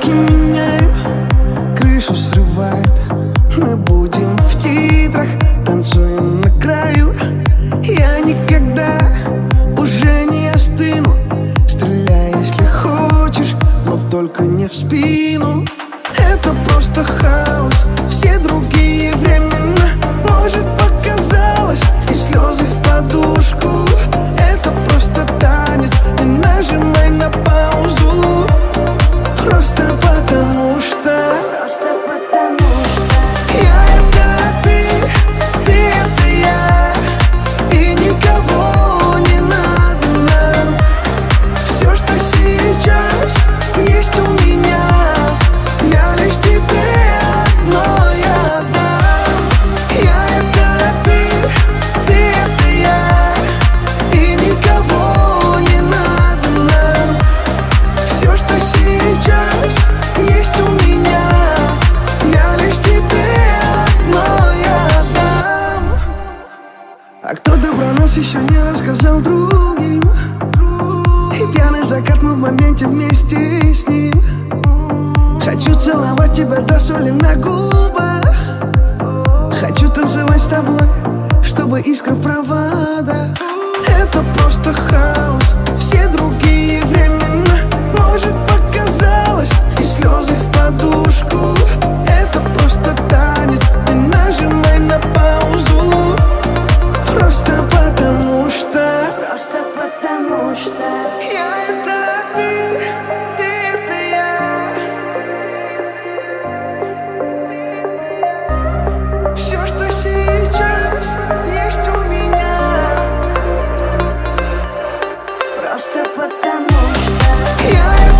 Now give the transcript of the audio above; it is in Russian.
навыки меняю, крышу срывает. Мы будем в титрах, танцуем на краю. Я никогда уже не остыну. Стреляй, если хочешь, но только не в спину. Это просто хаос, все другие времена. Может, показалось, и слезы в подушку. Это просто танец, не нажимай на паузу. Просто потому что я это ты это я. И никого не надо нам. Все, что сейчас есть у меня, я лишь тебе одной отдам. Я это ты это я. И никого не надо нам. Все, что сейчас есть у меня, я лишь тебе одной отдам. А кто-то про нас еще не рассказал другим. И пьяный закат, мы в моменте вместе с ним. Хочу целовать тебя до соли на губах. Хочу танцевать с тобой, чтобы искра в проводах. Это просто хаос, все другие времена. Может, показалось, и слезы в подушку. Это просто танец, не нажимай на паузу. Просто потому что я это ты это я. Все, что сейчас есть у меня, Просто потому что я